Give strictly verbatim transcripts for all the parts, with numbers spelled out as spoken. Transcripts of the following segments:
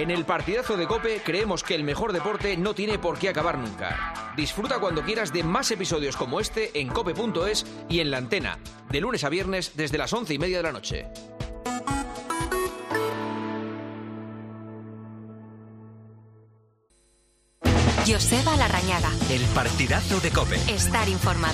En el partidazo de COPE creemos que el mejor deporte no tiene por qué acabar nunca. Disfruta cuando quieras de más episodios como este en cope punto es y en la antena, de lunes a viernes desde las once y media de la noche. Joseba Larrañaga. El partidazo de COPE. Estar informado.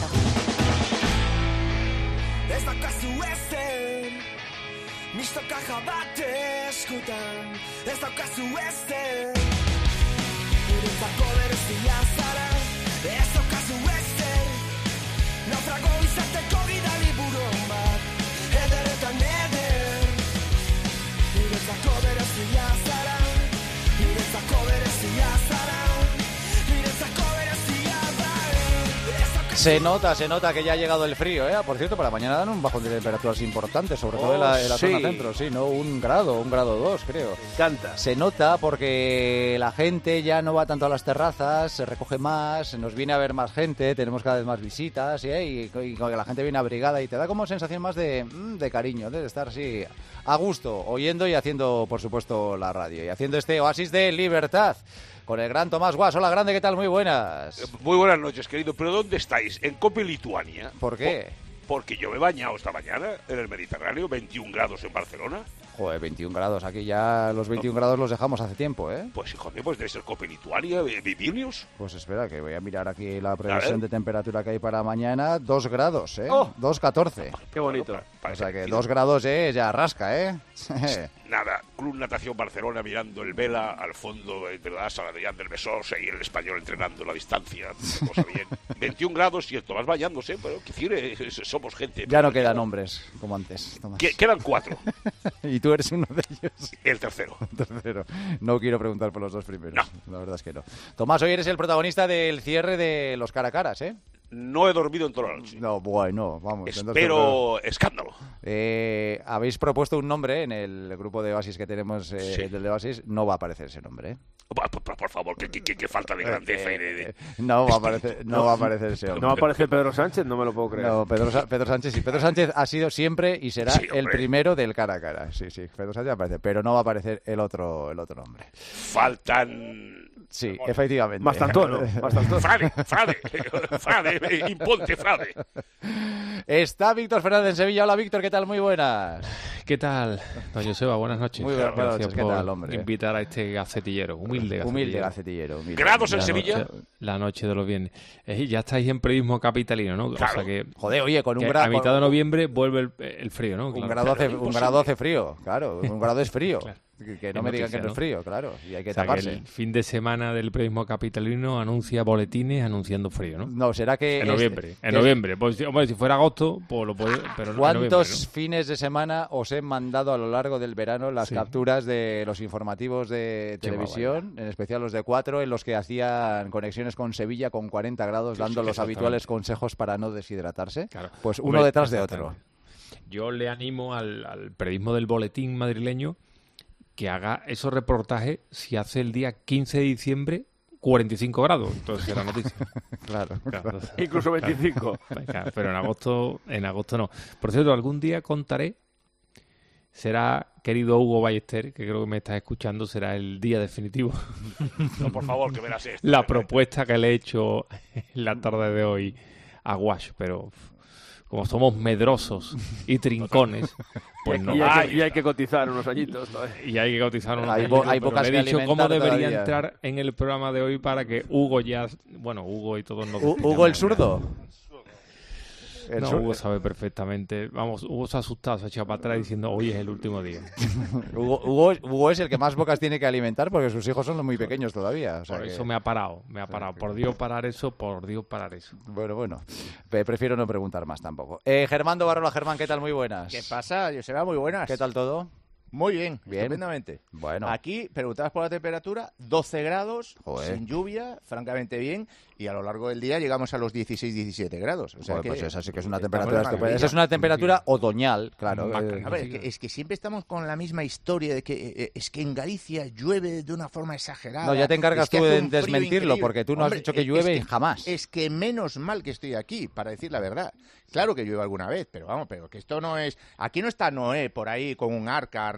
Mistokaja bat eskutan, ez daukazu ezer. Guretzako berezia zara, ez daukazu ezer. Naufrago izateko gidali buron bat, eder eta neder. Guretzako berezia zara, guretzako berezia zara, guretzako berezia zara. Se nota, se nota que ya ha llegado el frío, ¿eh? Por cierto, para mañana dan un bajón de temperaturas importante, sobre todo oh, en la, en la sí. zona centro, sí, ¿no? Un grado, un grado dos, creo. Me encanta. Se nota porque la gente ya no va tanto a las terrazas, se recoge más, nos viene a ver más gente, tenemos cada vez más visitas, ¿eh? y, y la gente viene abrigada y te da como sensación más de, de cariño, de estar así a gusto, oyendo y haciendo, por supuesto, la radio y haciendo este oasis de libertad. Con el gran Tomás Guas. Hola, grande, ¿qué tal? Muy buenas. Muy buenas noches, querido. ¿Pero dónde estáis? ¿En COPE Lituania? ¿Por qué? Por, porque yo me he bañado esta mañana en el Mediterráneo, veintiún grados en Barcelona. Joder, veintiún grados. Aquí ya los veintiún no. grados los dejamos hace tiempo, ¿eh? Pues, hijo mío, pues debe ser COPE Lituania, Vilnius. Pues espera, que voy a mirar aquí la previsión de temperatura que hay para mañana. Dos grados, ¿eh? Oh. dos catorce. Qué bonito. Bueno, para, para o sea que que dos grados, ¿eh? Ya rasca, ¿eh? Nada, Club Natación Barcelona mirando el Vela, al fondo, ¿verdad? Sala de Jan del Besós y el español entrenando la distancia, cosa bien. veintiún grados y el Tomás bañándose, pero que quiere, somos gente. Ya no quedan hombres como antes, Tomás. Que, quedan cuatro. Y tú eres uno de ellos. El tercero. El tercero. No quiero preguntar por los dos primeros. No. La verdad es que no. Tomás, hoy eres el protagonista del cierre de los cara a caras, ¿eh? No he dormido en toda la noche. No, bueno, vamos. Espero escándalo. Eh, habéis propuesto un nombre en el grupo de Oasis que tenemos, eh, Sí. del de Oasis. No va a aparecer ese nombre, ¿eh? Por, por, por favor, que, que, que falta de grandeza y de... de... No va a aparecer, no va a aparecer ese hombre. No aparece Pedro Sánchez, no me lo puedo creer. No, Pedro, Sa- Pedro Sánchez sí. Pedro Sánchez ha sido siempre y será Sí, el primero del cara a cara. Sí, sí, Pedro Sánchez aparece, pero no va a aparecer el otro, el otro nombre. Faltan... Sí, efectivamente. Bastantono, bastantono. Frade, Frade, Frade, imponte Frade. Está Víctor Fernández en Sevilla. Hola, Víctor, ¿qué tal? Muy buenas. ¿Qué tal, don Joseba? Buenas noches. Muy buenas Gracias noches, ¿qué por tal, hombre? invitar a este gacetillero, humilde gacetillero. Humilde gacetillero. humilde. ¿Grados en La Sevilla? noche- la noche de los viernes. Eh, ya estáis en periodismo capitalino, ¿no? Claro. O sea que, Joder, oye, con un que grado... a mitad de noviembre vuelve el, el frío, ¿no? Un, Claro. grado hace, un imposible. grado hace frío, claro. Un grado es frío. Claro. Que, que no Es me digan noticia, que no es ¿no? frío, claro. Y hay que O sea, que taparse. el fin de semana del periodismo capitalino anuncia boletines anunciando frío, ¿no? No, será que... En este- noviembre. En que- noviembre. Pues, hombre, si fuera agosto, pues lo puede... Pero no, en ¿Cuántos noviembre, ¿no? fines de semana os he mandado a lo largo del verano las Sí. capturas de los informativos de Qué televisión, en especial los de cuatro, en los que hacían conexiones con Sevilla con cuarenta grados, Sí, dando sí, los exactamente. consejos consejos para no deshidratarse? Claro. Pues uno Hombre, detrás de otro. exactamente. Yo le animo al, al periodismo del boletín madrileño que haga esos reportajes si hace el día quince de diciembre cuarenta y cinco grados. Entonces será noticia. Claro. Claro, entonces- Incluso veinticinco. Claro, pero en agosto, en agosto no. Por cierto, algún día contaré, será, querido Hugo Ballester, que creo que me estás escuchando, será el día definitivo. No, por favor, que verás esto. La propuesta que le he hecho en la tarde de hoy a Guash, pero como somos medrosos y trincones, pues no. y, hay Ay. que, y hay que cotizar unos añitos. ¿no? Y hay que cotizar unos Hay añitos, bo- hay pero bocas le que he dicho cómo alimentar debería todavía. entrar en el programa de hoy para que Hugo ya... Bueno, Hugo y todos nos... U- Hugo el zurdo. El No, sur- Hugo sabe perfectamente. Vamos, Hugo se ha asustado, se ha echado para atrás diciendo, hoy es el último día. Hugo, Hugo, Hugo es el que más bocas tiene que alimentar porque sus hijos son muy pequeños todavía. O sea Por que- eso me ha parado, me ha parado. Por Dios parar eso, por Dios parar eso. Bueno, bueno. Pe- Prefiero no preguntar más tampoco. Eh, Germán Barola, Germán, ¿qué tal? Muy buenas. ¿Qué pasa, Joseba? Muy buenas. ¿Qué tal todo? Muy bien, Bien. estupendamente. Bueno. Aquí, preguntabas por la temperatura, doce grados, Joder. sin lluvia, francamente bien, y a lo largo del día llegamos a los dieciséis diecisiete grados. O sea Joder, que pues esa sí que es una estamos temperatura de estupenda. maravilla. Esa es una temperatura otoñal, claro. Maca- eh, A ver, es que, es que siempre estamos con la misma historia de que eh, es que en Galicia llueve de una forma exagerada. No, ya te encargas es que tú hace de un frío desmentirlo, increíble. porque tú no has Hombre, dicho que es- llueve es que- jamás. Es que menos mal que estoy aquí, para decir la verdad. Claro que llueve alguna vez, pero vamos, pero que esto no es... Aquí no está Noé por ahí con un arca recogiendo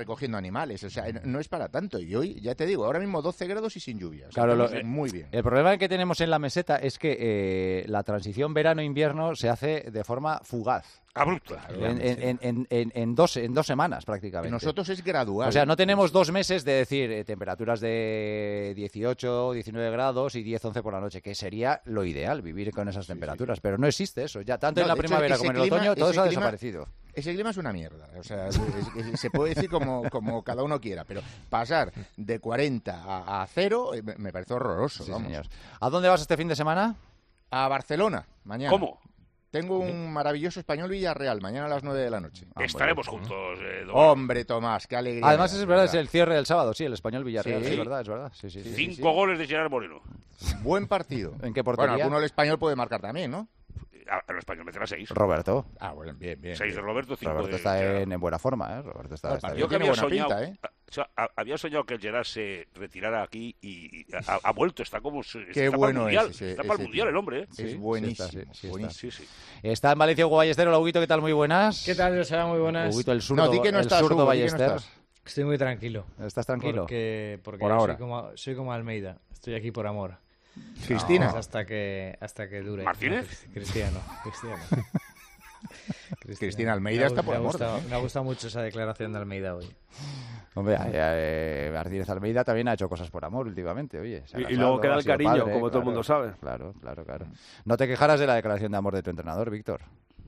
recogiendo animales. O sea, no es para tanto. Y hoy, ya te digo, ahora mismo doce grados y sin lluvia. O sea, Claro, lo- estamos muy bien. El problema que tenemos en la meseta es que eh, la transición verano-invierno se hace de forma fugaz. Abrupta. En, en- en- en- en- en dos, en dos semanas prácticamente. Nosotros es gradual. O sea, no tenemos dos meses de decir eh, temperaturas de dieciocho, diecinueve grados y diez, once por la noche, que sería lo ideal, vivir con esas temperaturas. Pero no existe eso. Ya tanto No, en la de hecho, primavera ese como en el clima- otoño, todo ese eso ha clima- desaparecido. Ese clima es una mierda. O sea, es- es- se puede decir como, como cada uno quiera. Pero pasar de cuarenta a, a cero eh, me, me parece horroroso. Sí, vamos. señor. ¿A dónde vas este fin de semana? A Barcelona, mañana. ¿Cómo? Tengo un maravilloso Español Villarreal, mañana a las nueve de la noche. Estaremos juntos, eh, don- Hombre, Tomás, qué alegría. Además, me es da, verdad, de es el cierre del sábado, sí, el Español Villarreal. Sí. Sí, es verdad, es verdad. Sí, sí, sí, sí, Cinco sí. goles de Gerard Moreno. Buen partido. ¿En qué Bueno, portería? alguno el Español puede marcar también, ¿no? Ah, el Español meterá seis. Roberto. Ah, bueno, bien, bien. Seis de bien. Roberto, cinco Roberto de está Gerard. en, en buena forma, ¿eh? Roberto está, Ah, está yo bien. Yo que Tiene había buena soñado, pinta, ¿eh? o sea, a- había soñado que el Gerard se retirara aquí y, y ha, ha vuelto, está como se- Qué está bueno para el mundial, es ese- está para el ese mundial tío. el hombre, ¿eh? Sí, es sí buenísimo. está, sí, sí está. buenísimo. Sí, sí. Está en Valencia Hugo Ballester. Hola, Huguito, ¿qué tal? Muy buenas. ¿Qué tal, Joseba? Muy buenas. Huguito, el zurdo, No, di que no el estás, zurdo Hugo, di que no Ballester. estás. Estoy muy tranquilo. ¿Estás tranquilo? Porque, porque Por soy, ahora. Como, soy como Almeida. Estoy aquí por amor. Cristina. Vamos hasta que hasta que dure. ¿Martínez? No, Cristiano. Cristiano. Cristina Almeida Me ha- está por me ha amor, gustado- también. Me ha gustado mucho esa declaración de Almeida hoy. Hombre, eh, eh, Martínez Almeida también ha hecho cosas por amor últimamente, oye. se ha Y- y casado, luego queda ha el sido cariño, padre, como todo el claro, mundo sabe. Claro, claro, claro. No te quejaras de la declaración de amor de tu entrenador, Víctor.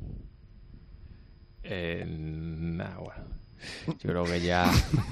Eh, nah, bueno. Yo creo que ya...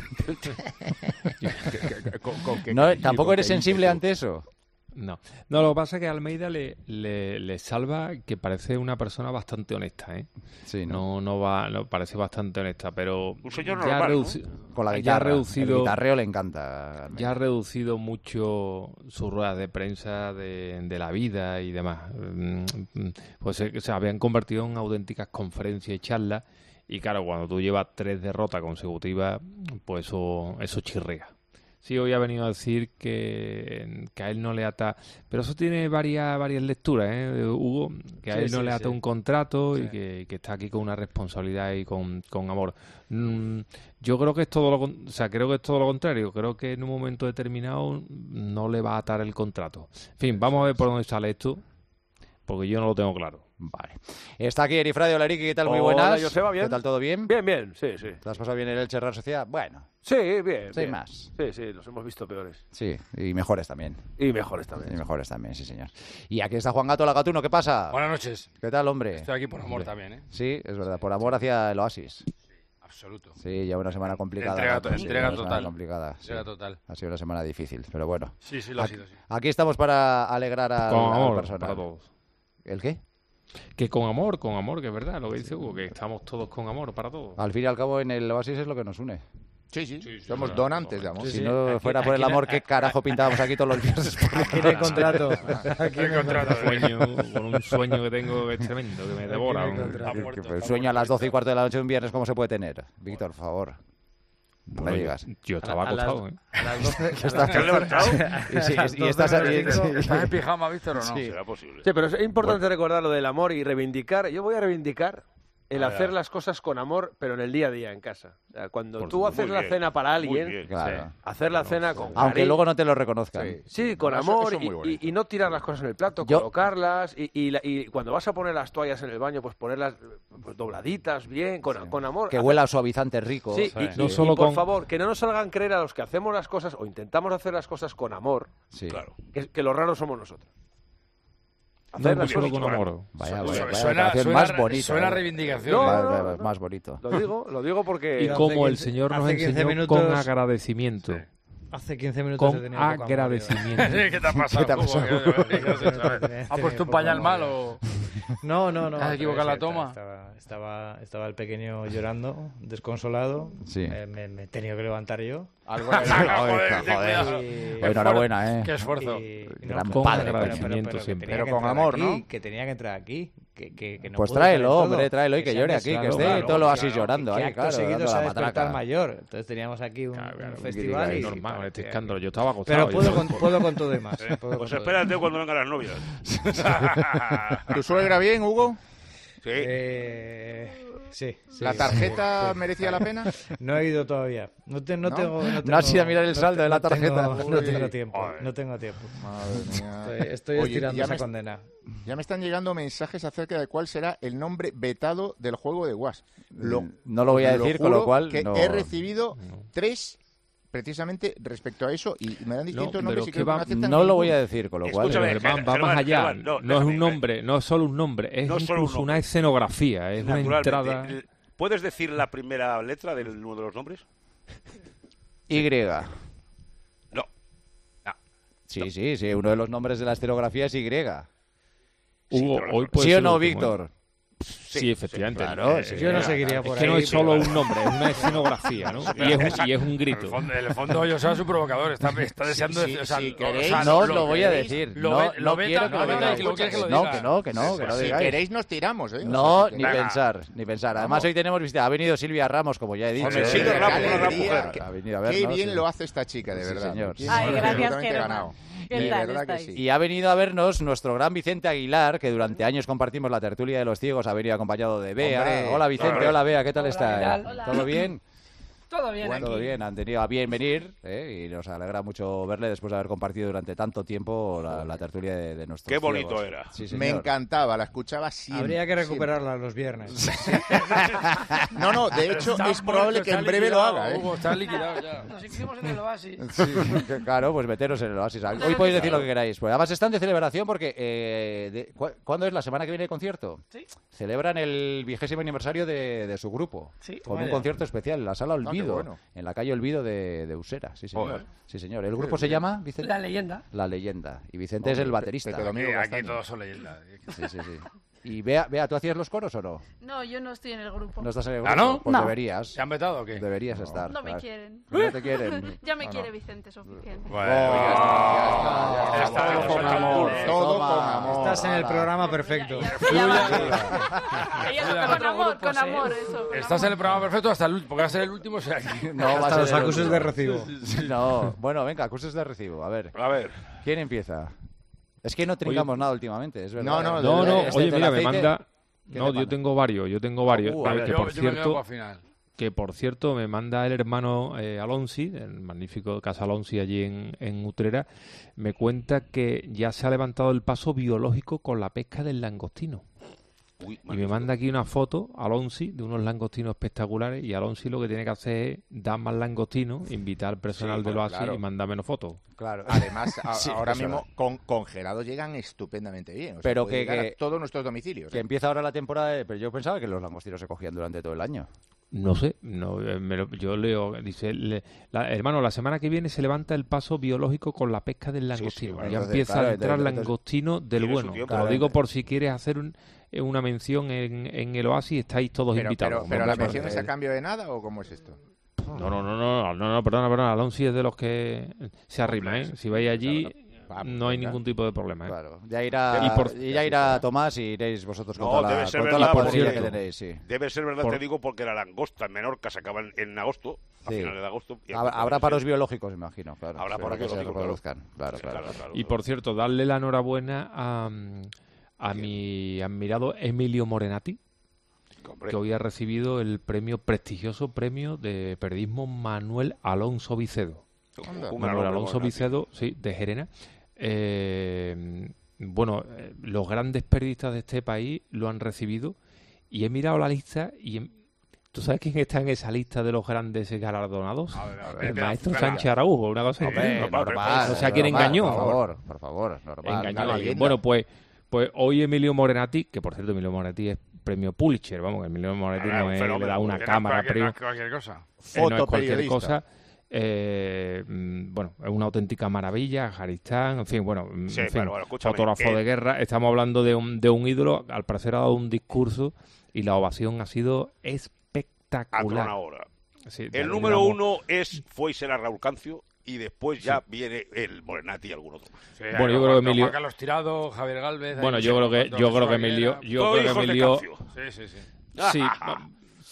Con- con qué No, cariño, ¿tampoco con eres qué sensible ímpetu. ante eso? No. No, lo que pasa es que a Almeida le, le, le salva que parece una persona bastante honesta, ¿eh? Sí, ¿no? No, no va, no, parece bastante honesta, pero Un señor ya ha normal, ¿no? reduci- Con la ya ha guitarra. reducido, El guitarreo le encanta. a Almeida. ya ha reducido mucho sus ruedas de prensa de, de la vida y demás. Mm, mm, Pues se, se habían convertido en auténticas conferencias y charlas. Y claro, cuando tú llevas tres derrotas consecutivas, pues eso, eso chirrea. Sí, hoy ha venido a decir que, que a él no le ata... Pero eso tiene varias varias lecturas, ¿eh, Hugo? Que a Sí, él no sí, le ata sí. un contrato y Sí. que, que está aquí con una responsabilidad y con, con amor. Mm, yo creo que es todo lo con- o sea, creo que es todo lo contrario. Creo que en un momento determinado no le va a atar el contrato. En fin, vamos a ver por dónde sale esto, porque yo no lo tengo claro. Vale. Está aquí Erifradio. Hola, Eriki, ¿qué tal? Muy Hola, buenas. Joseba, bien. ¿Qué tal? ¿Todo bien? Bien, bien, sí, sí. ¿Te has pasado bien el Elche Real Sociedad? Bueno, Sí, bien. sí, bien. más. Sí, sí, los hemos visto peores. Sí, y mejores también. Y mejores Y también. mejores también, sí, señor. Y aquí está Juan Gato Lagatuno, ¿qué pasa? Buenas noches. ¿Qué tal, hombre? Estoy aquí por amor también, ¿eh? Sí, es verdad, por amor hacia el Oasis. Absoluto. Sí, ya una semana complicada. Entrega Gato, to- sí, entrega una semana total. complicada. sí. Entrega total. Ha sido una semana difícil, pero bueno. Sí, sí, lo ha Aquí, sido, sí. aquí estamos para alegrar al, Con al amor personal. para todos. ¿El qué? Que con amor, con amor, que es verdad lo que dice Hugo, que estamos todos con amor para todos. Al fin y al cabo, en el Oasis es lo que nos une. Sí, sí, Sí, sí, somos claro. donantes de amor. Sí, Si sí. no Aquí- fuera por el aquí no- amor, ¿qué carajo pintábamos aquí todos los viernes? por la Aquí no hay contrato. Aquí no hay contrato. Sueño, con un sueño que tengo que es tremendo, que me devora. Aquí no hay un- contrato. Que- muerto, que está sueño a muerto, las doce y está cuarto de la noche un viernes, ¿cómo se puede tener? Víctor, por favor. No me Bueno, digas. Yo estaba A las- acostado, ¿eh? A las doce. Estás- ¿Te has levantado? Y, sí, a las y estás doce ahí. menos cinco. ¿Estás en pijama, Víctor, o no? Sí. Será posible. Sí, pero es importante recordar lo del amor y reivindicar. Yo voy a reivindicar el A ver, a hacer ver. las cosas con amor, pero en el día a día, en casa. O sea, cuando Por tú supuesto. haces Muy la bien, cena para muy alguien, bien. Claro. hacer la cena con Aunque cariño, luego no te lo reconozcan. Sí. sí, con Eso- amor eso es muy y- bonito. y, y no tirar las cosas en el plato, Yo- colocarlas y, y, la- y cuando vas a poner las toallas en el baño, pues ponerlas pues, dobladitas bien, con, con amor. Que Hacer- huela a suavizante rico. Sí, Sí. y, No y- solo y por con- favor, que no nos salgan creer a los que hacemos las cosas o intentamos hacer las cosas con amor, Sí. Claro. que, que los raros somos nosotros. No, Hacer no las solo cosas con con amor. Vaya, Su- vaya, suena, vaya suena, declaración suena, más bonita. suena ¿eh? reivindicación. No, Más- no, más- no. más bonito. Lo digo, lo digo porque... Y Hace como el quince Señor nos hace quince enseñó minutos- con agradecimiento. Hace quince minutos he Con tenido poco amor, agradecimiento. ¿Qué te ha pasado? ¿Qué te ha Hugo? pasado? ¿Qué- qué has hecho? He tenido ¿Ha puesto un poco pañal amor, mal yo. o...? No, no, no. ¿Has equivocado la pero sí, toma? Estaba, estaba, estaba el pequeño llorando, desconsolado. Sí. Eh, me, me he tenido que levantar yo. Algo Joder, Joder, ten joder. cuidado. Y- Bueno, enhorabuena, ¿eh? Qué esfuerzo. y- y Gran pero- padre. pero- pero- Agradecimiento pero que siempre. tenía Pero que con entrar amor, aquí, ¿no? Que tenía que entrar aquí. Que, que, que no Pues pudo tráelo, hacer todo, hombre, tráelo y que se llore han aquí, que mezclado, esté claro, todo lo así claro, llorando que ahí, acto claro, seguido dando se ha la despertado matraca. mayor. Entonces teníamos aquí un, Claro, un claro, festival. que y, normal, y este parecía- escándalo. Yo estaba acostado. Pero yo puedo no- con, puedo con todo y más. puedo con Pues todo y espérate cuando vengan las novias. ¿Tu suegra bien, Hugo? Sí. Eh, Sí, sí. ¿La tarjeta Sí. merecía la pena? No he ido todavía. No, te, no, ¿No? Tengo, no, No tengo, has ido a mirar el saldo no, de la no tengo- tarjeta. No Uy. tengo tiempo. Joder. No tengo tiempo. Madre mía. Estoy, estoy Oye, estirando ya esa me- condena. Ya me están llegando mensajes acerca de cuál será el nombre vetado del juego de Was. Lo, No lo voy a decir, con juro lo cual que no- he recibido tres precisamente respecto a eso y me dan distintos pero nombres y que creo que va- no aceptan No lo ninguno. voy a decir, con lo cual... Escúchame, Pero Germán, va Germán, más allá. Germán, no, no, es déjame, un nombre, no es solo un nombre, es No es solo un incluso nombre. una escenografía, es una Naturalmente. entrada. L- ¿Puedes decir la primera letra de uno de los nombres? Y. No. Sí, sí, sí, uno de los nombres de la escenografía es Y. Hugo, pero hoy puede ¿Sí o ser no, último, ¿eh? Víctor? Sí, efectivamente. Claro, Eh, sí, Yo no eh, seguiría es por que no ahí, es solo pero- un nombre, es una escenografía, ¿no? Y es un, y es un En el grito. fondo, en el fondo yo soy su provocador. Está, está deseando sí, decir... o sea, si lo- queréis, o sea, No os lo- lo voy a queréis, decir. lo No, ve- lo no veta, quiero que no, lo no, no, digáis. que lo quieres que lo No, diga. que no, que no, que no Si digáis. queréis nos tiramos, ¿eh? O No, sea, ni Venga. pensar, ni pensar. Además, Vamos. hoy tenemos visita. Ha venido Silvia Ramos, como ya he dicho. Hombre, ¿eh? Silvia qué Ramos, una gran alegría, mujer. qué- Ha venido a Qué vernos, bien sí. lo hace esta chica, de Sí, verdad. señor. Tiene Ay, gracias, absolutamente Germán. ganado. ¿Qué De tal verdad que estáis? sí. Y ha venido a vernos nuestro gran Vicente Aguilar, que durante años compartimos la tertulia de los ciegos, ha venido acompañado de Bea. Hombre. Hola Vicente, Hombre. hola Bea, ¿qué tal Hola, está? ¿qué tal? Hola. ¿Todo bien? Todo bien Bueno, aquí. todo bien, han tenido a bien venir ¿eh? Y nos alegra mucho verle después de haber compartido durante tanto tiempo la, la tertulia de, de nuestros Qué bonito ciegos. era. Sí, Me señor. encantaba, la escuchaba siempre. Habría que siempre. recuperarla los viernes. No, no, de hecho Está es probable muerto, que está en breve lo liquidado, haga, ¿eh? Hugo, está liquidado ya. Nos inscribimos en el Oasis. Sí, claro, pues meteros en el oasis. Hoy podéis decir lo que queráis. Pues además están de celebración porque... Eh, de- ¿cu- ¿Cuándo es? ¿La semana que viene el concierto? Sí. Celebran el vigésimo aniversario de, de su grupo. Sí. Con un Vaya. concierto especial en la sala qué Olvido. bueno. En la calle Olvido de, de Usera. Sí, señor. Joder. Sí, señor. ¿El grupo se llama, Vicente? La leyenda. La Leyenda. Y Vicente es el baterista. Pepe Domingo Aquí, aquí Castaño. todos son leyendas. Sí, sí, sí. Y Bea, Bea, ¿tú hacías los coros o no? No, yo no estoy en el grupo. ¿No estás en el ¿Ah, grupo? no? Pues No. deberías. ¿Se han vetado o qué? Deberías estar. No me claro. quieren. No te quieren. Ya me No, quiere no. Vicente, suficiente. Bueno, Oh, ya está, ya está, ya todo con amor, todo Toma. con amor. Estás en el Ala. programa perfecto. Ya- ya- ya va. Ella toca con amor, con amor, eso. con Estás en el amor. programa perfecto hasta el último, porque va a ser el último, o sea que... No, va a Hasta ser los el acuses último. de recibo. No, bueno, venga, acuses de recibo. A ver, A ver, ¿quién empieza? Es que no trincamos nada últimamente, es verdad. No, no, No, no, Este oye, del mira, me aceite, manda... ¿qué No, te yo manda? tengo varios, yo tengo varios. Uh, a que, ver. que Yo, por yo me quedo cierto, para el final. que por cierto me manda el hermano eh, Alonsi, el magnífico Casa Alonsi allí en, en Utrera, me cuenta que ya se ha levantado el paso biológico con la pesca del langostino. uy, Y me manda aquí una foto, Alonsi, de unos langostinos espectaculares, y Alonsi lo que tiene que hacer es dar más langostinos, invitar al personal Sí, del bueno, Oasis claro. y mandar menos fotos. Claro. Además, a- Sí, ahora es mismo verdad. con, congelados llegan estupendamente bien. O sea, Pero puede que- llegar que- a todos nuestros domicilios. Que ¿eh? empieza ahora la temporada, de- pero yo pensaba que los langostinos se cogían durante todo el año. No sé, no, eh, me lo- yo leo, dice, le- la- hermano, la semana que viene se levanta el paso biológico con la pesca del langostino. bueno, ya entonces, empieza claro, a entrar entonces- langostino del tiene su bueno. tiempo. Te lo Claro, digo ent- por si quieres hacer un- eh, una mención en, en el Oasis, estáis todos Pero, invitados. pero, pero Vamos la a ver. mención es a cambio de nada o cómo es esto? No, no, no, no, no, no, perdona, perdona, Alonso es de los que se arrima, ¿eh? Si vais allí, Ah, no hay venga. ningún tipo de problema, ¿eh? Claro. Ya irá, Y por- y ya irá Tomás y iréis vosotros con No, toda la, debe ser con toda la verdad, cuadrilla porque- que tenéis, sí. debe ser verdad, Por- te digo, porque la langosta en Menorca se acaba en, en agosto, a Sí. finales de agosto. y Habrá, entonces habrá sí, paros biológicos, imagino. Claro, Habrá sí, paros para que se biológicos, reproduzcan. Claro, sí, claro. claro, claro, Y claro. por cierto, darle la enhorabuena a, a mi admirado Emilio Morenati, Hombre, que hoy ha recibido el premio, prestigioso premio de periodismo Manuel Alonso Vicedo. Anda. un gran Manuel hombre, Alonso Morenati. Vicedo, sí, de Gerena. Eh, bueno, eh, los grandes periodistas de este país lo han recibido y he mirado la lista y em- ¿tú sabes quién está en esa lista de los grandes galardonados? A ver, a ver, El espera, maestro espera. Sánchez Araújo, una cosa Hombre, increíble. normal. O sea, ¿quién normal, engañó? Por favor, por favor, normal. Engañó Una a alguien. leyenda. Bueno, pues, pues hoy Emilio Morenati, que por cierto Emilio Morenati es premio Pulitzer, vamos, Emilio Morenati Ahora, no un es, le fenómeno, da una que no es cámara, cualquier- premio, no es cualquier cosa. eh, no es cualquier Fotoperiodista. cosa. Eh, mm, bueno, es una auténtica maravilla, Jaristán, en fin, bueno, mm, Sí, en fin, bueno, bueno, escúchame, fotógrafo eh, de guerra, estamos hablando de un, de un ídolo, al parecer ha dado un discurso y la ovación ha sido espectacular. ahora. Sí, El de número Dinamo. uno es fue y será Raúl Cancio y después ya viene el Morenati y algún otro. Sí, Bueno, hay yo Juan- creo que Emilio- Juan Carlos Tirado, Javier Galvez... hay Bueno, no yo sé creo que cuántos, yo creo que Jesús Emilio, Aguilera. yo Todos creo que hijos de Emilio Cancio. Sí, sí, sí. sí,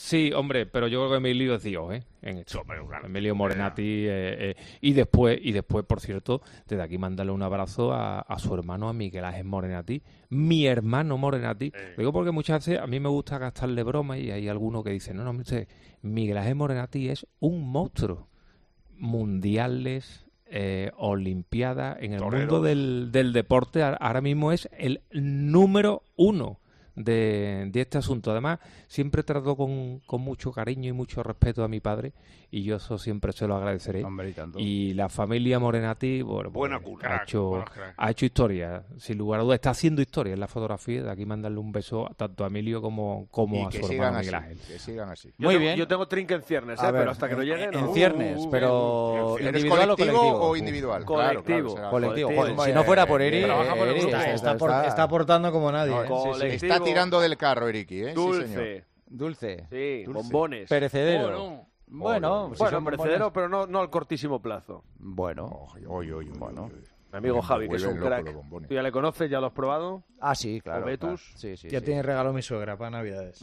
Sí, hombre, pero yo creo que Emilio es Dios, ¿eh? En esto. Emilio Morenati. Eh, eh, y después, y después, por cierto, desde aquí mandarle un abrazo a, a su hermano, a Miguel Ángel Morenati. Mi hermano Morenati. Eh. Lo digo porque muchas veces a mí me gusta gastarle broma y hay alguno que dice, no, no, mire, Miguel Ángel Morenati es un monstruo. Mundiales, eh, Olimpiadas, en el Toreros. mundo del, del deporte ahora mismo es el número uno de, de este asunto. Además, siempre trato con, con mucho cariño y mucho respeto a mi padre y yo eso siempre se lo agradeceré. Hombre, y tanto. Y la familia Morenati, bueno, Buena pues, cuna. ha, hecho, Buenos cracks. ha hecho historia, sin lugar a dudas. Está haciendo historia en la fotografía. De aquí mandarle un beso tanto a Emilio como, como Y a que su sigan hermano así, Miguel Ángel. que sigan así. Yo Muy tengo- bien. Yo tengo trinque en ciernes, A ¿eh? ver, pero hasta que no llegue, en no. ciernes, Uh, pero ¿Eres individual o colectivo colectivo. o individual? Colectivo. Claro, claro, será Colectivo. Colectivo. Joder, si no fuera por Eri, Trabaja por el Eri grupo. está, Está, está- apor- está aportando como nadie. No, ¿eh? sí, sí. Colectivo. Está tirando del carro, Eriki, ¿eh? Sí, señor. Dulce. Dulce. Sí, Dulce. bombones. Perecedero. Bueno. Bueno, si Bueno, son perecedero, bombones. pero no, no al cortísimo plazo. Bueno. Oye, oye, bueno. Mi amigo Javi, que es un Vuelven locos crack. los bombones. ¿Tú ya le conoces? ¿Ya lo has probado? Ah, sí, claro. ¿O Betus? claro. Sí, sí, Ya sí. tiene regalo mi suegra para Navidades.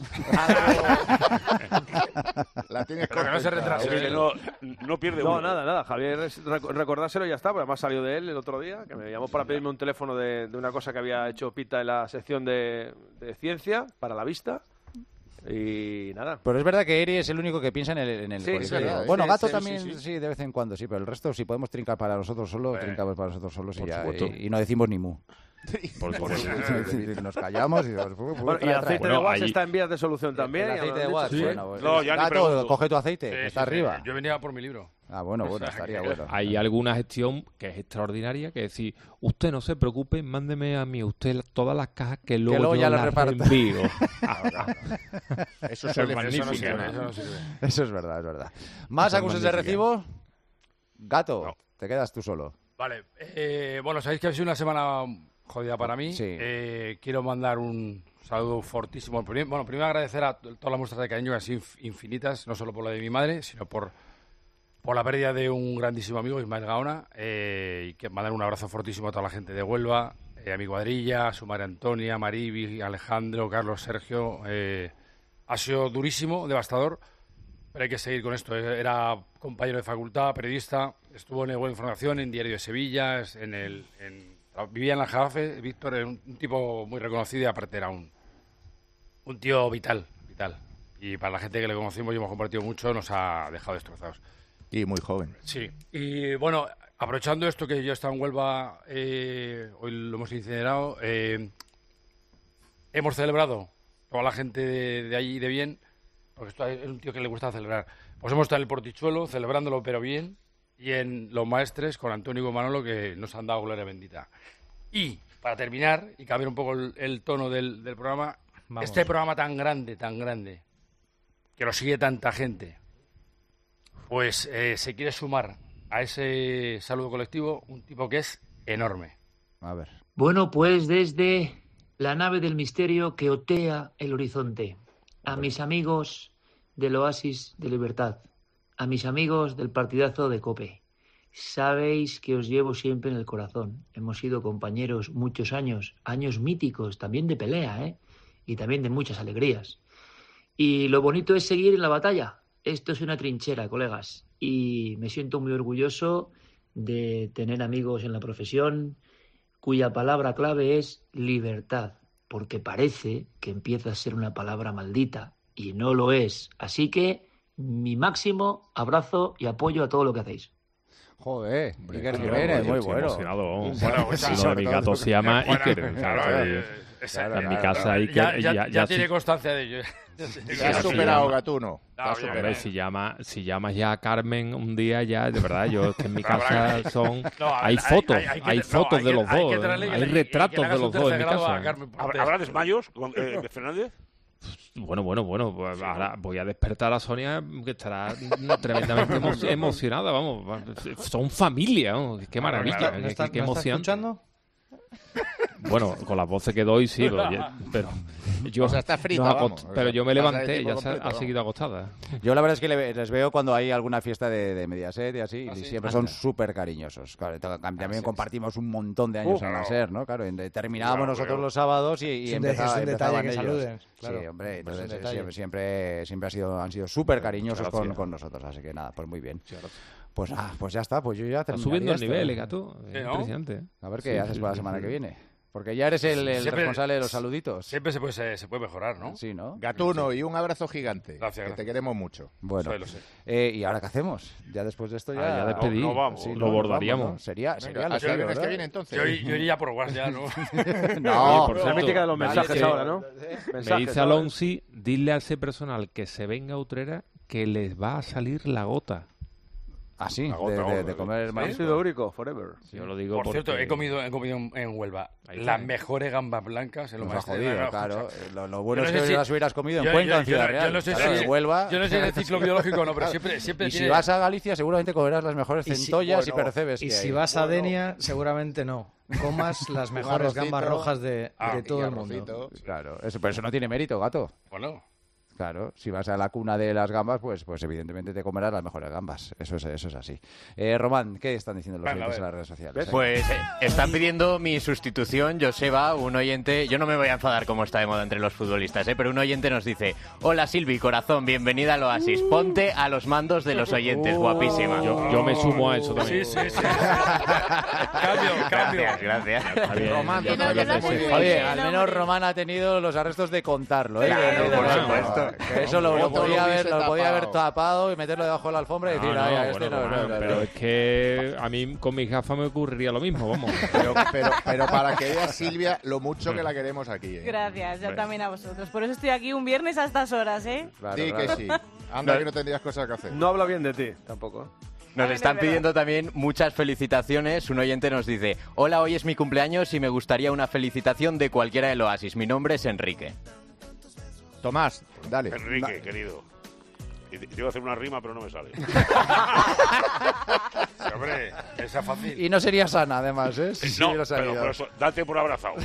La tienes Pero que no se concentrada. retrase. Es que no, no pierde No, uno. nada, nada. Javier, es- rec- recordárselo y ya está, porque además salió de él el otro día, que me llamó para pedirme un teléfono de, de una cosa que había hecho Pita en la sección de, de ciencia para la vista. Y nada. Pero es verdad que Eri es el único que piensa en el, en el Sí, colectivo. es verdad, ¿eh? Bueno, Sí, Gato sí, también, sí, sí, sí. de vez en cuando, sí, pero el resto, si podemos trincar para nosotros solos, Bueno. trincamos para nosotros solos y Por ya. supuesto. Y, y no decimos ni mu. Por- por eso. Nos callamos y decimos, "Fu, fu, Bueno, y trae, el trae". aceite Bueno, de guas ahí- está en vías de solución también. El ya me aceite lo de han guas, dicho. bueno, pues, No, ya ni Gato, pregunto. coge tu aceite, Sí, que sí, está sí. arriba. Yo venía por mi libro. Ah, bueno, bueno, O sea, estaría que- bueno. Hay alguna gestión que es extraordinaria, que es decir, usted no se preocupe, mándeme a mí usted todas las cajas que luego, luego yo ya las las reparta. envío. Eso Es suele magnífica, Eso no sirve, ¿no? eso no sirve. Eso es verdad, es verdad. ¿Más Eso es acusaciones de magnífica. recibo? Gato, No. te quedas tú solo. Vale, eh, bueno, sabéis que ha sido una semana jodida para mí. Sí. Eh, quiero mandar un saludo fortísimo. Prim- Bueno, primero agradecer a t- todas las muestras de cariño que han sido inf- infinitas, no solo por la de mi madre, sino por, por la pérdida de un grandísimo amigo, Ismael Gaona, eh, y que mandar un abrazo fortísimo a toda la gente de Huelva, eh, a mi cuadrilla, a su madre Antonia, Mariby, Alejandro, Carlos, Sergio. eh, ha sido durísimo, devastador, pero hay que seguir con esto. Era compañero de facultad, periodista, estuvo en el Buena Información, en Diario de Sevilla, es- en el, en- vivía en la Jarafe. Víctor era un, un tipo muy reconocido y aparte era un, un tío vital, vital. Y para la gente que le conocimos y hemos compartido mucho, nos ha dejado destrozados. Y muy joven. Sí, y bueno, aprovechando esto que yo he estado en Huelva, eh, hoy lo hemos incinerado, eh, hemos celebrado, toda la gente de, de allí de bien, porque esto es un tío que le gusta celebrar. Pues hemos estado en el Portichuelo, celebrándolo pero bien, y en Los Maestres con Antonio y con Manolo, que nos han dado gloria bendita. Y, para terminar, y cambiar un poco el, el tono del, del programa, Vamos. este programa tan grande, tan grande, que lo sigue tanta gente, pues eh, se quiere sumar a ese saludo colectivo un tipo que es enorme. A ver. Bueno, pues desde la nave del misterio que otea el horizonte, a mis amigos del Oasis de Libertad, a mis amigos del partidazo de COPE, sabéis que os llevo siempre en el corazón. Hemos sido compañeros muchos años, años míticos, también de pelea, ¿eh? Y también de muchas alegrías. Y lo bonito es seguir en la batalla. Esto es una trinchera, colegas. Y me siento muy orgulloso de tener amigos en la profesión cuya palabra clave es libertad, porque parece que empieza a ser una palabra maldita y no lo es. Así que mi máximo abrazo y apoyo a todo lo que hacéis. Joder, Iker Yo Jiménez, muy estoy bueno. emocionado. Bueno, Uno sí, de mi gato se llama Bueno, Iker. claro, Claro, eh, y- esa- en mi casa Iker. ya, ya, ya- ya ya tiene si- constancia de ello. Te has sí, superado, sí. Gatuno. Te has No, superado. Hombre, si, llama, si llamas ya a Carmen un día ya, de verdad, yo es que en mi Pero habrá casa que- son... No, a ver, hay fotos, hay- hay que- hay no, fotos hay de que- los hay que dos, traerle y hay que le- y que retratos le de hagas los un dos en mi tercer grado a casa. Carmen Porter. ¿Habrá habrá desmayos, con, eh, Fernández? Bueno, bueno, bueno, pues ahora voy a despertar a Sonia, que estará tremendamente emo- emocionada, vamos. Son familia, vamos, qué maravilla, ¿No qué, está, qué no está emoción. escuchando? Bueno, con las voces que doy, sí, pero, pero yo... O sea, está frita, nos vamos. acost- Pero O sea, yo me pasa de levanté, tipo ya se ha, completo, ha seguido acostada. Yo la verdad es que le- les veo cuando hay alguna fiesta de, de Mediaset y así, ¿Ah, y sí? siempre Anda. son súper cariñosos. Claro, to- también Así es. compartimos un montón de años Uh, en la claro. SER, ¿no? Claro, en- terminábamos Claro, nosotros claro. los sábados y, y Es un de- empezaba- es un detalle empezaban que ellos. saluden, claro. Sí, hombre, Es un entonces detalle. siempre, siempre, siempre ha sido, han sido súper cariñosos con, Gracias. con nosotros, así que nada, pues muy bien. Pues, ah, pues ya está, pues yo ya Está terminaría subiendo el esto. nivel, ¿eh, Gato? Sí, ¿no? Impresionante. A ver qué Sí, haces sí, para la sí, semana sí. que viene. Porque ya eres el, el Siempre- responsable de los saluditos. Siempre se puede, se, se puede mejorar, ¿no? Sí, ¿no? Gatuno, y un abrazo gigante. Gracias, que gracias. te queremos mucho. Bueno, Sí, lo sé. eh, ¿y ahora qué hacemos? Ya después de esto ya... Ah, ya despedí. No, No vamos, sí, lo no, nos bordaríamos. vamos, ¿no? Sería, Venga, sería hasta lo el viernes ¿verdad? que viene, entonces. Yo, yo iría por WhatsApp ya, ¿no? No, por La cierto, mítica de los me mensajes dice- ahora, ¿no? Me Mensajes dice ahora. Alonso, dile a ese personal que se venga a Utrera que les va a salir la gota. Ah, sí, La gota, de, de- gota, de sí. comer ¿Sí? marisco. Ácido úrico, forever. Yo lo digo Por porque... cierto, he comido, he comido en, en Huelva Ahí está. las mejores gambas blancas en lo Nos más ha jodido, claro. Lo, lo bueno Yo es no que sé si- las hubieras comido en yo- Cuenca, yo- en Ciudad yo no- Real. yo no sé Claro, si- en Huelva. yo no sé si en el ciclo biológico o no, pero siempre- siempre Y si tiene- vas a Galicia, seguramente comerás las mejores Y si- centollas y bueno, percebes Y que si hay. vas a Denia, seguramente no. Comas las Un mejores arrocito. gambas rojas de, Ah, de y todo el mundo. arrocito. Claro, eso, pero eso no tiene mérito, gato. Bueno, Claro, si vas a la cuna de las gambas, pues, pues evidentemente te comerás las mejores gambas. Eso es, eso es así. Eh, Román, ¿qué están diciendo los Venga, a oyentes en ver. las redes sociales? Pues eh, están pidiendo mi sustitución, Joseba, un oyente, yo no me voy a enfadar como está de moda entre los futbolistas, ¿eh? Pero un oyente nos dice, hola Silvi, corazón, bienvenida al Oasis, ponte a los mandos de los oyentes, guapísima. Yo, yo me sumo a eso también. sí, sí, sí. Cambio, cambio. Gracias, gracias. Está bien, Román, ya que no, está que bien lo de hace ser. muy Oye, bien, al hombre. menos Román ha tenido los arrestos de contarlo, ¿eh? Claro, De- de- por de- supuesto. que eso lo, lo Otro lo podía haber, hubiese lo podía haber tapado. tapado y meterlo debajo de la alfombra y No, decir, no, ay, a este bueno, no, Román, no, no, pero no. es que a mí con mis gafas me ocurriría lo mismo, vamos. Pero, pero, pero para que veas, Silvia, lo mucho que la queremos aquí. ¿eh? Gracias, yo Hombre. también a vosotros. Por eso estoy aquí un viernes a estas horas, ¿eh? Claro, Di que claro. sí. Anda que no tendrías cosas que hacer. No habla bien de ti, tampoco. Nos Ay, están de verdad. pidiendo también muchas felicitaciones. Un oyente nos dice, hola, hoy es mi cumpleaños y me gustaría una felicitación de cualquiera del Oasis. Mi nombre es Enrique. Tomás, dale. Enrique, querido. Y te- te iba a hacer una rima, pero no me sale. Sí, hombre, esa es fácil. Y no sería sana, además, ¿eh? Si no, hubiera pero, salido. pero eso, date por abrazado.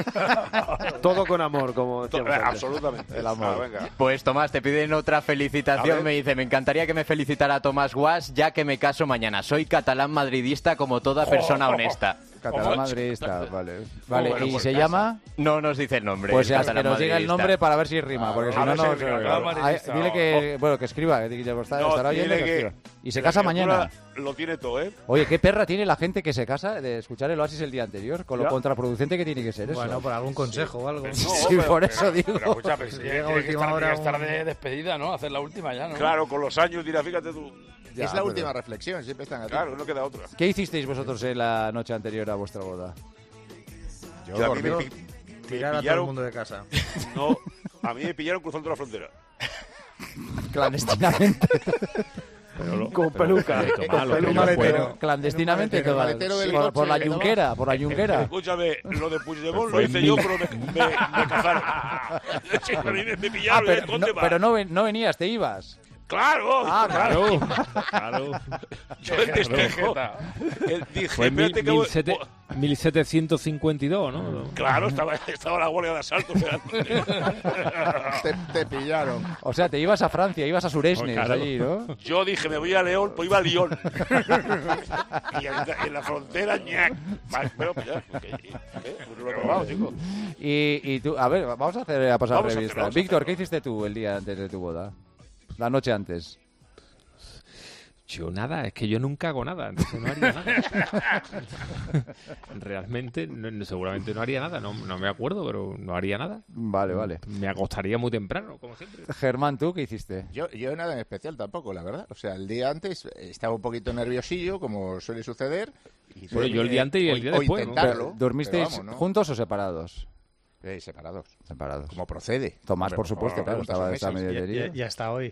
Todo con amor, como To- decíamos antes. Absolutamente. El amor. Ah, venga. Pues Tomás, te piden otra A felicitación. ver. Me dice, me encantaría que me felicitara Tomás Guas, ya que me caso mañana. Soy catalán madridista como toda persona honesta. Catalán Oh, madridista, vale. Vale, bueno, ¿y pues se casi. llama? No nos dice el nombre. Pues es hasta que catalán nos diga el madridista. nombre para ver si rima, porque si a no, ver no... si se- rima, catalán Ay, madridista. dile que, bueno, que escriba, que ya está- No, estará oyendo, dile que que- escriba. Y se que casa la criatura mañana. Lo tiene todo, ¿eh? Oye, qué perra tiene la gente que se casa de escuchar el Oasis el día anterior, con lo Ya. contraproducente que tiene que ser eso. Bueno, por algún consejo o algo. No, Sí, pero- por eso Pero, digo. pero escucha, pero si Llega tiene, tiene que última estar, hora tiene que estar un- de despedida, ¿no? Hacer la última ya, ¿no? Claro, con los años dirá, fíjate tú. Ya, es la pero- última reflexión, siempre están aquí. Claro, no queda otra. ¿Qué hicisteis vosotros en la noche anterior a vuestra boda? Yo, Que a mí me, dormí. pi- me Tirar a todo el pillaron, mundo de casa. no, a mí me pillaron cruzando la frontera. Clandestinamente. Pero lo- Con pero- peluca. pero, Con Tomás, lo que peluca. no Maletero. puedo- Clandestinamente, En el que va- maletero del por, coche, por la ¿no? yunquera, por la yunquera. Escúchame, lo de Puigdemont lo Fue hice mi- yo, pero me, me, me cazaron. Sí, a mí me, me Ah, pillaron. pero, ¿Dónde no, vas? pero no, ven- no venías, te ibas. ¡Claro! Ah, Claro, claro. Yo el testejo. Jeta. eh, Dije, Fue mil, espérate que voy- sete- mil setecientos cincuenta y dos, ¿no? Claro, estaba, estaba la guardia de asalto esperando. Te, te pillaron. O sea, te ibas a Francia, ibas a Suresnes, Claro. allí, ¿no? Yo dije, me voy a León, pues iba a Lyon. Y en la, en la frontera, ñac. Vale, pero, pues ya, ok, ¿eh? Pues no lo he probado, chico. Y, y tú, a ver, vamos a hacer a pasar Vamos a revista. hacerlo, vamos a Víctor, ¿qué hacerlo. hiciste tú el día antes de tu boda? La noche antes. Yo nada, es que yo nunca hago nada, entonces no haría nada. Realmente, no- no- seguramente no haría nada, no, no me acuerdo, pero no haría nada. Vale, vale. Me acostaría muy temprano, como siempre. Germán, ¿tú qué hiciste? Yo, yo nada en especial tampoco, la verdad. O sea, el día antes estaba un poquito nerviosillo, como suele suceder. Y Bueno, suele- yo el día antes y el o- día o después, ¿no? intentarlo, Pero, ¿Dormisteis pero vamos, ¿no? juntos o separados? Eh, separados. Separados. Como procede. Tomás, Hombre, por supuesto, favor, claro, estaba, preguntas estaba son medio esas. Ya, herido. ya está hoy.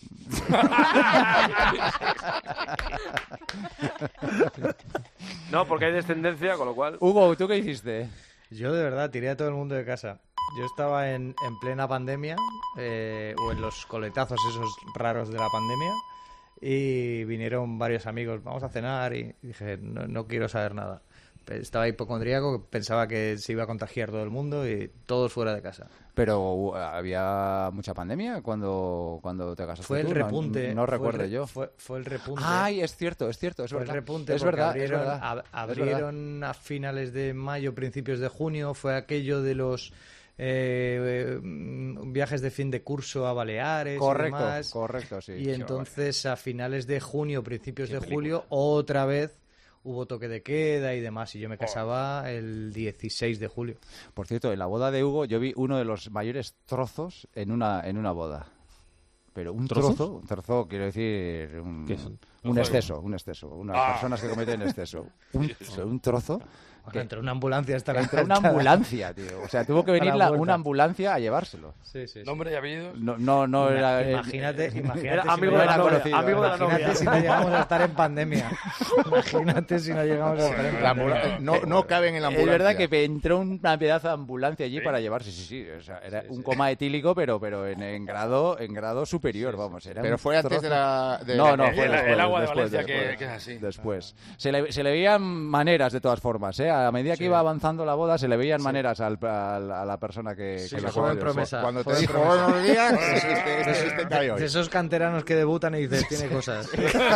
No, porque hay descendencia, con lo cual... Hugo, ¿tú qué hiciste? Yo de verdad tiré a todo el mundo de casa. Yo estaba en, en plena pandemia, eh, o en los coletazos esos raros de la pandemia, y vinieron varios amigos, vamos a cenar, y dije, no, no quiero saber nada. estaba hipocondríaco, pensaba que se iba a contagiar todo el mundo y todos fuera de casa. Pero uh, había mucha pandemia cuando, cuando te casaste. Fue el tú? repunte. No, no fue recuerdo el, yo. Fue, fue el repunte. Ay, es cierto, es cierto, es fue verdad. el repunte es verdad, abrieron, es verdad. ab- abrieron es a finales de mayo, principios de junio. Fue aquello de los eh, viajes de fin de curso a Baleares Correcto, y demás. correcto, sí. Y Sí, entonces a finales de junio, principios Qué de película. julio, otra vez hubo toque de queda y demás. Y yo me casaba el dieciséis de julio. Por cierto, en la boda de Hugo yo vi uno de los mayores trozos en una, en una boda. Pero un ¿Trozos? trozo, un trozo quiero decir un, ¿Qué son? un exceso, un exceso, unas Ah. personas que cometen exceso. Un, un trozo. Bueno, entre una ambulancia hasta la Entre una ambulancia, tío. O sea, tuvo que venir la- una ambulancia a llevárselo. Sí, sí, sí. Nombre y apellidos. No, no, no Ima- era. Imagínate, imagínate Era si amigo no de la era novia, conocido, amigo de la imagínate novia. si no llegamos a estar en pandemia. Imagínate si no llegamos a estar en La pandemia. ambula- no, no caben en la Es ambulancia. verdad que entró una pedazo de ambulancia allí para llevarse, sí, sí. O sea, era un coma etílico, pero, pero en, en grado en grado superior, vamos. Era Pero un fue antes trozo- de la- de no, la- no, el- fue el después, agua de después, Valencia, que- después, que es así. Después. Se le, se le veían maneras, de todas formas, ¿eh? A medida que Sí. iba avanzando la boda, se le veían maneras al, al- a la persona que, Sí, que la joven conoció. promesa. Cuando te joven dijo promesa. buenos días, este, este, este cae de, hoy. de esos canteranos que debutan y dices, tiene cosas.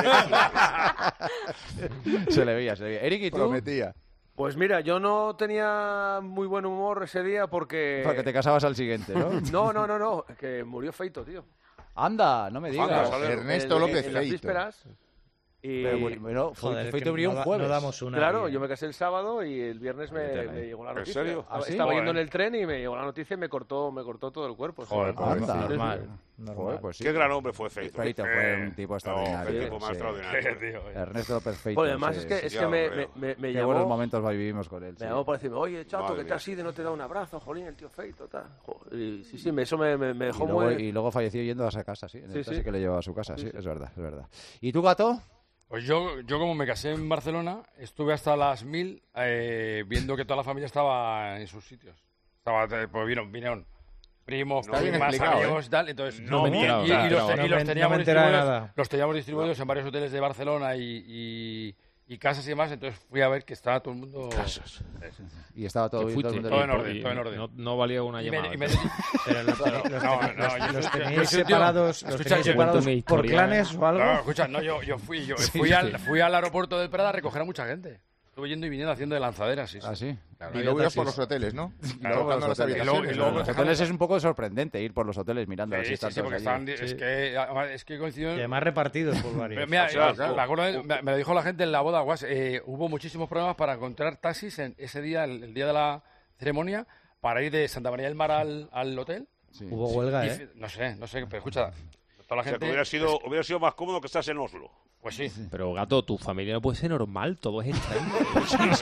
Se le veía, se le veía. Eric, ¿y tú? Prometía. Pues mira, yo no tenía muy buen humor ese día porque... Porque te casabas al siguiente, ¿no? No, no, no, no, que murió Feito, tío. Anda, no me digas. Anda, joder. Ernesto En- López en las Feito. vísperas. Y... Pero, bueno, bueno, fue- Joder, es Feito que murió no un da- jueves. no damos una Claro, vida. yo me casé el sábado y el viernes me, Vete, me llegó la ¿En noticia. serio? Estaba, ¿Ah, sí? estaba yendo en Joder. el tren y me llegó la noticia y me cortó, me cortó todo el cuerpo. sí. Joder, Anda, Sí, sí. normal. normal. Joder, pues sí. Qué gran hombre fue Feito. Feito fue un tipo extraordinario. No, qué tipo más Sí. extraordinario. Tío, eh. Ernesto López Feito. Bueno, además sí, es que, sí, es sí. que me, Ya lo me, creo. me, me Qué llamó, buenos momentos vivimos con él. me sí. llamó para decirme, oye, chato, Madre que te mía. has ido y no te da un abrazo, jolín, el tío Feito, tal. Joder, y sí, sí, me- eso me, me, me Y dejó luego, muy... y luego falleció yendo a esa casa, sí. En Sí, el taxi sí. que le llevaba a su casa, sí, Sí, sí. es verdad, es verdad. ¿Y tú, Gato? Pues yo, yo como me casé en Barcelona, estuve hasta las mil eh, viendo que toda la familia estaba en sus sitios. Estaba, eh, pues vieron, vinieron primos, Está bien primas, explicado, amigos y tal. Entonces, No me he enterado, y, y los, claro. y No los me- no me teníamos he enterado de distribuidos, nada. los teníamos distribuidos en varios hoteles de Barcelona y, y, y casas y demás. Entonces fui a ver que estaba todo el mundo... Casas. Y estaba todo ¿Qué bien, todo el fuiste? mundo Todo en bien. orden, Y todo en orden. No, no valía una Y me- llamada. y me- Pero los, teni- los, No, teni- no, los- yo los soy- teníais yo soy un tío- separados, los escucha, teníais yo separados cuento una por historia. clanes o algo. No, escucha, no, yo, yo fui, yo Sí, fui, sí. al, fui al aeropuerto del Prada a recoger a mucha gente. Estuve yendo y viniendo haciendo de lanzadera, sí. sí. ¿Ah, sí? Claro, Y había luego ibas por taxis. los hoteles, ¿no? Claro, Tocando por los las hoteles. habitaciones. Y luego- y luego- Los hoteles es un poco sorprendente ir por los hoteles mirando a ver si Sí, están sí, sí, todos porque allí. estaban, es Sí. que además, es que coincidió. Y además repartidos por varios. Pero mira, O sea, eh, claro. me, acuerdo- me- me lo dijo la gente en la boda, guas, eh, hubo muchísimos problemas para encontrar taxis en ese día, el, el día de la ceremonia, para ir de Santa María del Mar al, al hotel. Sí. Hubo huelga, Y ¿eh? fi- no sé, no sé, pero escucha, toda la O sea, gente... que hubiera sido, hubiera sido más cómodo que estás en Oslo. Pues sí. Pero, Gato, tu familia no puede ser normal, todo es extraño.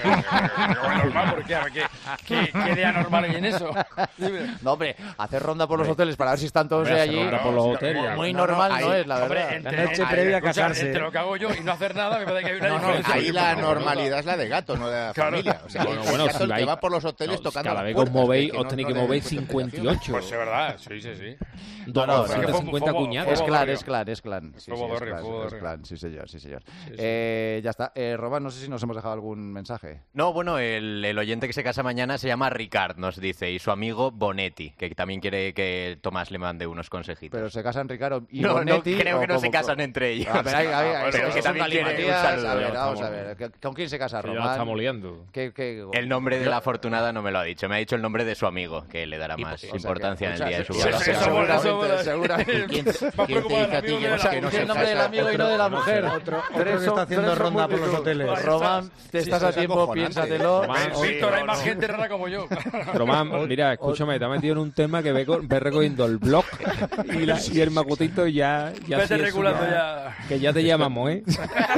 Normal, ¿por qué? A ver, ¿Qué, qué, qué idea normal hay en eso? Dime. No, hombre, hacer ronda por los hoteles para ver si están todos Hombre, allí. hacer ronda por los no, hoteles. no, Muy no, no, normal no ahí- es, la Hombre, verdad. entre, La noche ahí, previa a escucha, casarse. entre lo que hago yo y no hacer nada, me parece que hay una No, no, diferencia. ahí la Por normalidad es la de Gato, no de la Claro. familia. O sea, Bueno, el bueno, gato si el que vais- va por los hoteles No, tocando cada las vez que os puertas, movéis, que os no- tenéis no que le mover den cincuenta y justificación. ocho. Pues es verdad, sí, sí, sí. No, no, Dos, no, ciento es- cincuenta fue- cuñados. Es Fue clan, bodorrio. es clan, es clan. Sí, sí, Fue es bodorrio, clan, fue es bodorrio. clan, sí señor, sí señor. sí. Eh, ya está. Eh, Román, no sé si nos hemos dejado algún mensaje. No, bueno, el, el oyente que se casa mañana se llama Ricard, nos dice, y su amigo Bonetti, que también quiere que Tomás le mande unos consejitos. Pero se casan Ricardo y No, no, Bonetti. creo ¿o que no se cómo? casan entre ellos. Ah, pero hay- hay- hay- Pero esos que son también quiere un galimatías. saludo. A ver, vamos a Estamos- ver. ¿Con quién se casa Que ya la Román? estamos liando. ¿Qué- qué- El nombre de la afortunada no me lo ha dicho, me ha dicho el nombre de su amigo, que le dará más o sea que- importancia en el o sea, día de su sí, boda. sí, sí, seguramente, seguramente. ¿Quién, Más quién te preocupado dice el a ti amigo que de no la que no Es se el nombre de la casa? amigo y no de la mujer. Otro, otro Tres que son- está haciendo tres son ronda por los multitud. hoteles. Ahí está. Román, te estás eso a es tiempo, acojonante. piénsatelo. Román, O- Víctor, hay más gente rara como yo. Román, mira, escúchame, te has metido en un tema que ve, con- ve recogiendo el blog y, la- y el macutito ya... ya Vete sí es regulando una- ya. Que ya te llamamos, ¿eh?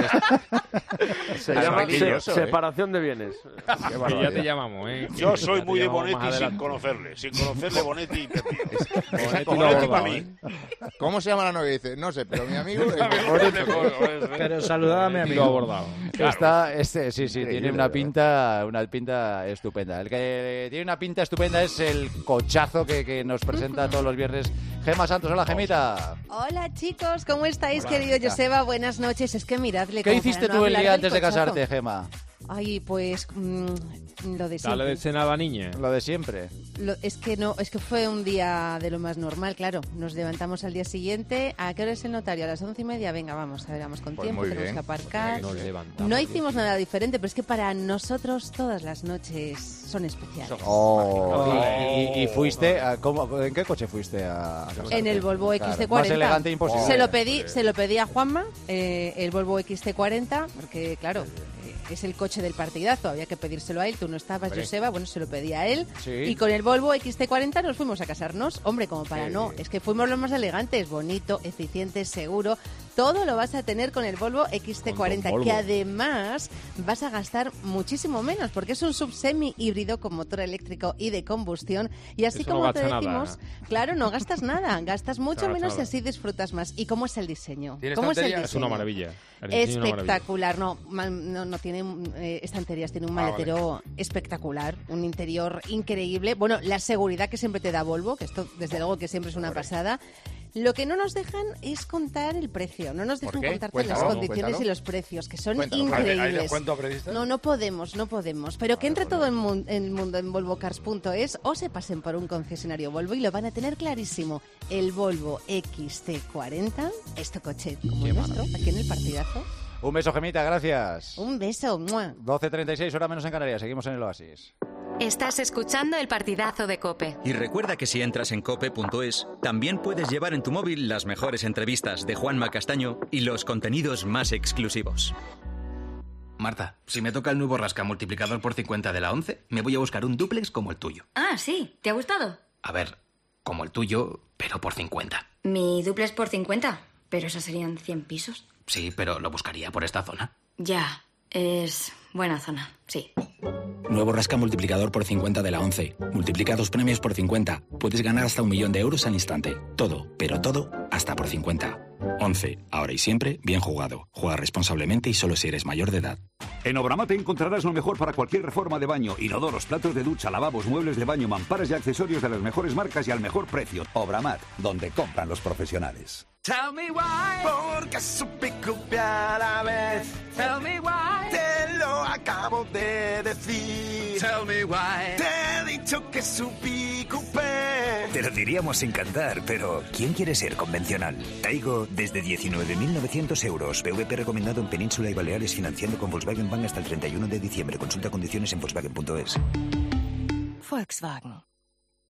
Se Está llama maravilloso, se- ¿eh? separación de bienes. Que ya te llamamos, ¿eh? Yo soy Ya muy te de llamamos más Bonetti sin adelante. conocerle. Sin conocerle Bonetti. Bonetti lo Bonetti abordaba, para mí. ¿eh? ¿Cómo se llama la novia? Dice, no sé, pero mi amigo... Pero saludad a mi Bonetti lo amigo. abordaba. Está, este, sí, sí, Increíble, tiene una ¿verdad? pinta, una pinta estupenda. El que tiene una pinta estupenda es el cochazo que, que nos presenta todos los viernes Gema Santos. Hola, Gemita. Hola chicos, ¿cómo estáis, Hola, querido Gemita. Joseba? Buenas noches. Es que miradle. ¿Qué como hiciste para no tú el hablar día del antes de cochazo. casarte, Gema? Ay, pues mm, lo de siempre. Dale de cena a la niña. Lo de siempre. Lo- es que no, es que fue un día de lo más normal, claro. Nos levantamos al día siguiente. ¿A qué hora es el notario? A las once y media. Venga, vamos, a ver, vamos con Pues tiempo. muy Tenemos bien. que aparcar. Nos levantamos. No hicimos nada diferente, pero es que para nosotros todas las noches son especiales. Oh, y, y- y fuiste, a, ¿cómo, ¿en qué coche fuiste a, a En el Volvo Claro, X T cuarenta. Más elegante imposible. Se lo pedí, se lo pedí a Juanma, eh, el Volvo X T cuarenta, porque claro, eh, es el coche del partidazo, había que pedírselo a él, tú no estabas, Hombre. Joseba, bueno, se lo pedí a él, Sí. y con el Volvo X T cuarenta nos fuimos a casarnos, hombre, como para Sí. no, es que fuimos los más elegantes, bonito, eficiente, seguro, todo lo vas a tener con el Volvo X T cuarenta, Con Don que Volvo. además vas a gastar muchísimo menos, porque es un subsemi híbrido con motor eléctrico y de combustión, y así Eso no como te gasta nada. decimos, claro, no gastas nada, gastas mucho No gasta menos y nada. así disfrutas más. ¿Y cómo es el diseño? ¿Tiene ¿Cómo es el estantería? diseño? Es una maravilla. El diseño es una maravilla. Espectacular, no, ma- no, no tiene eh, estanterías, tiene un Ah, maletero espectacular, un interior increíble. Bueno, la seguridad que siempre te da Volvo, que esto desde luego que siempre es una pasada. Lo que no nos dejan es contar el precio, no nos ¿Por dejan qué? contarte Cuéntalo, las condiciones cuéntalo. y los precios, que son Cuéntalo. ¿Hay- ¿Hay increíbles. descuento a periodistas? No, no podemos, no podemos. Pero que entre todo el, mun- el mundo en volvocars punto es o se pasen por un concesionario Volvo y lo van a tener clarísimo. El Volvo X T cuarenta, este coche como el nuestro, aquí en el partidazo. Un beso, Gemita, gracias. Un beso. ¡Mua! doce treinta y seis, hora menos en Canarias. Seguimos en el Oasis. Estás escuchando el partidazo de COPE. Y recuerda que si entras en cope punto es, también puedes llevar en tu móvil las mejores entrevistas de Juanma Castaño y los contenidos más exclusivos. Marta, si me toca el nuevo rasca multiplicador por cincuenta de la once, me voy a buscar un dúplex como el tuyo. Ah, sí. ¿Te ha gustado? A ver, como el tuyo, pero por cincuenta. Mi duplex por cincuenta. Pero eso serían cien pisos. Sí, pero lo buscaría por esta zona. Ya. Es buena zona, sí. Nuevo rasca multiplicador por cincuenta de la once. Multiplica dos premios por cincuenta. Puedes ganar hasta un millón de euros al instante. Todo, pero todo, hasta por cincuenta. once. Ahora y siempre, bien jugado. Juega responsablemente y solo si eres mayor de edad. En Obramate encontrarás lo mejor para cualquier reforma de baño. Inodoros, platos de ducha, lavabos, muebles de baño, mamparas y accesorios de las mejores marcas y al mejor precio. Obramat, donde compran los profesionales. Tell me why, porque supe copiar a la vez. Tell me why, te lo acabo de decir. Tell me why, te he dicho que supí copiar. Te lo diríamos sin cantar, pero ¿quién quiere ser convencional? Taigo desde diecinueve mil novecientos euros. P V P recomendado en Península y Baleares, financiando con Volkswagen Bank hasta el treinta y uno de diciembre. Consulta condiciones en Volkswagen punto es. Volkswagen.